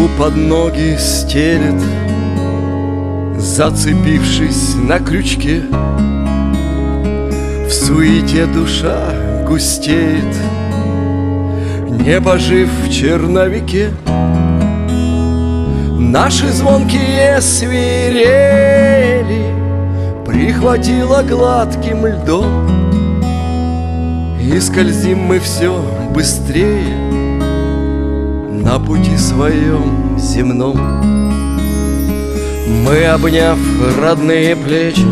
Траву под ноги стелет, зацепившись на крючке. В суете душа густеет, не пожив в черновике. Наши звонкие свирели прихватило гладким льдом, и скользим мы все быстрее на пути своем земном. Мы, обняв родные плечи,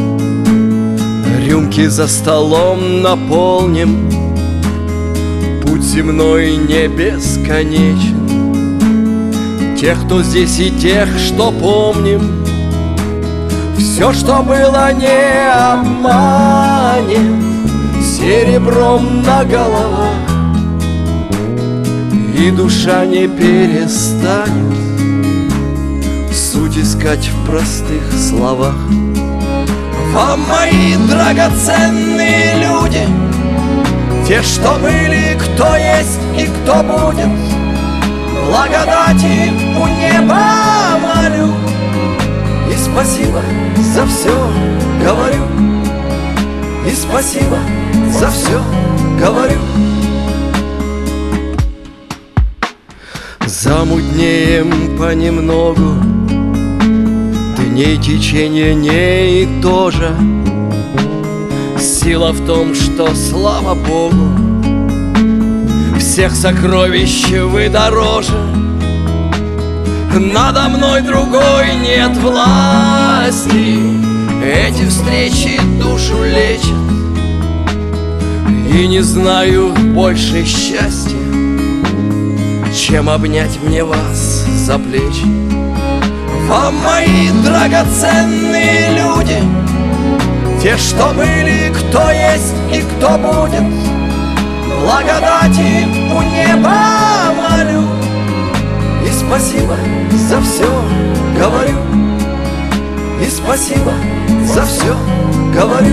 рюмки за столом наполним. Путь земной не бесконечен, тех, кто здесь, и тех, что помним. Все, что было, не обманет серебром на головах, и душа не перестанет суть искать в простых словах. Вам, мои драгоценные люди, те, что были, кто есть и кто будет, благодати у неба молю, и спасибо за все говорю, и спасибо за все говорю. Замутнеем понемногу, дней течение не и тоже. Сила в том, что, слава Богу, всех сокровищ вы дороже. Надо мной другой нет власти, эти встречи душу лечат. И не знаю больше счастья, чем обнять мне вас за плечи. Вам, мои драгоценные люди, те, что были, кто есть и кто будет, благодати у неба молю, и спасибо за все говорю, и спасибо за все говорю.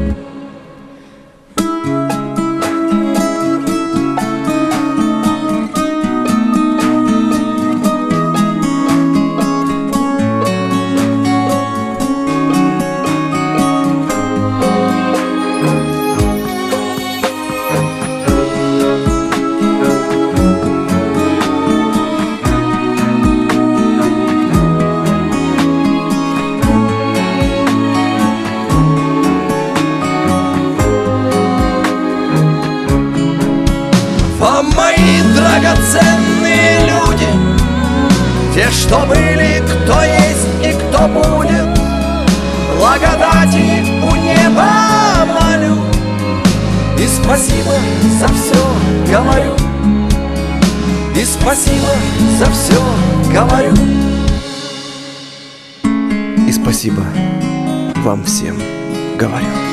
Вам, мои драгоценные люди, те, что были, кто есть и кто будет, благодати у неба молю, и спасибо за все говорю, и спасибо за все говорю, и спасибо вам всем говорю.